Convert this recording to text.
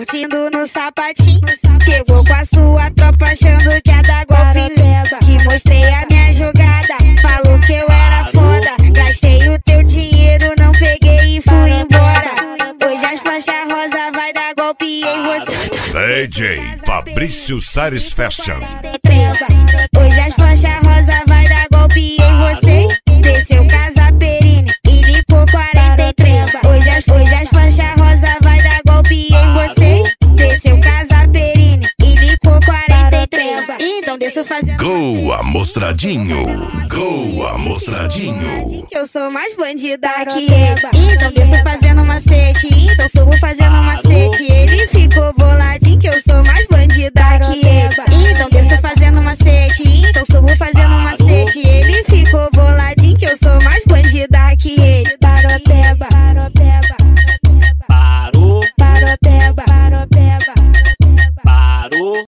curtindo no sapatinho. Chegou com a sua tropa achando que ia dar golpe leva. Te mostrei a minha jogada, falou que eu era foda. Gastei o teu dinheiro, não peguei e fui embora. Hoje as faixas rosa vai dar golpe em você. DJ Fabrício Sares Fashion. Hoje as faixas rosa vai dar golpe em você. Desceu Casa Perini e licou 43. Hoje as faixas rosa vai dar golpe em você. Desceu Casa Perini e licou 43. Então desço fazendo Goa Mostradinho, Goa Mostradinho. que eu sou mais bandida que ele. Então desço fazendo macete, então subo fazendo macete. Ele ficou boladinho que eu sou mais bandida que ele. Então desço fazendo macete,